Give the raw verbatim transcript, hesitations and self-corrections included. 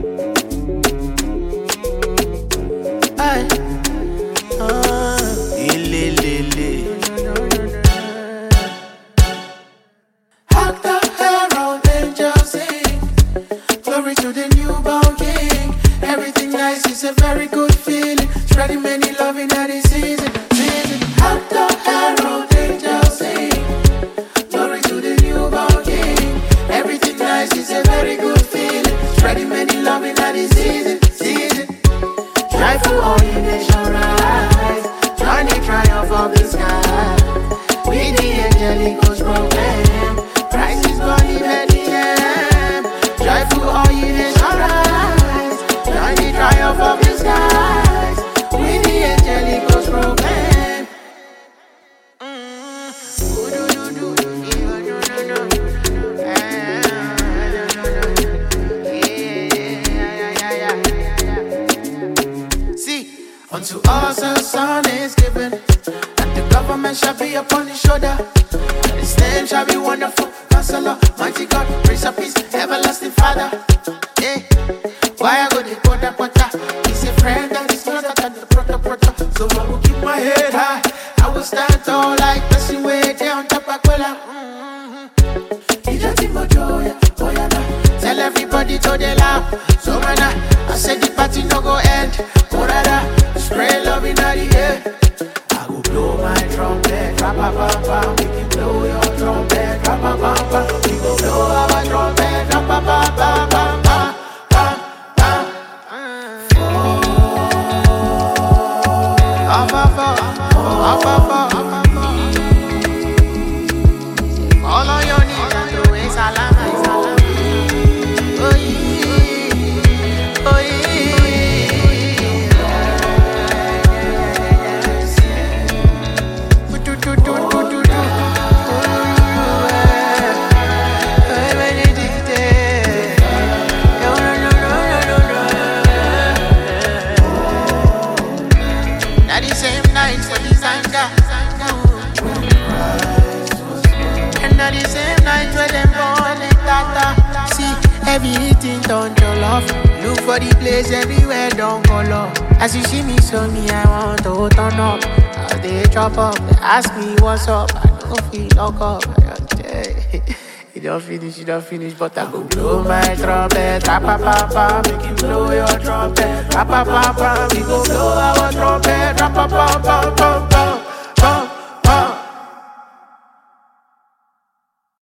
Aye. Ah, ilelele. Hark the herald angels sing, glory to the newborn King. Everything nice is a very good feeling, spreading many love in the season. Season. Hark the herald angels sing, glory to the newborn King. Everything nice is a very good feeling, spreading many love in the season. Season. Joyful all the nation rise, join the triumph of the sky. With the angelic host proclaim, Christ is born in Bethlehem. Joyful all the nation rise, join the triumph of the skies. With the angelic host proclaim. See, unto us a son is given, and the government shall be upon his shoulder. And his name shall be Wonderful Counselor, Mighty God, Prince of Peace, Everlasting Father. Yeah. Why I go the quarter quarter? He's a friend that is closer than the proto proto. So I will keep my head high. I will stand tall like pressing way down top of Cola. Tell everybody to the laugh. So man, I said the party no go end. Morada, spray love in the air. I go blow my trumpet, rap-a-pam-pam. We can blow your trumpet, rap-a-pam-pam. We go blow our trumpet, rap-a-pam-pam-pam-pam. Up, up, up, up, up, up. All on your knees and throw a salam, a salam. Oh yeah, oh yeah. Do do do do do do. That the same night for the Zanga, and that the same night where them born in Tata. See, everything done to love. Look for the place everywhere, don't go low. As you see me, so me, I want to turn up. How they drop up, they ask me what's up. I don't feel lock up. You don't finish, you don't finish, but I go blow my trumpet. Rap-a-pam-pam, make you blow your trumpet. Rap-a-pam-pam, we go blow our trumpet. Rap-a-pam-pam-pam.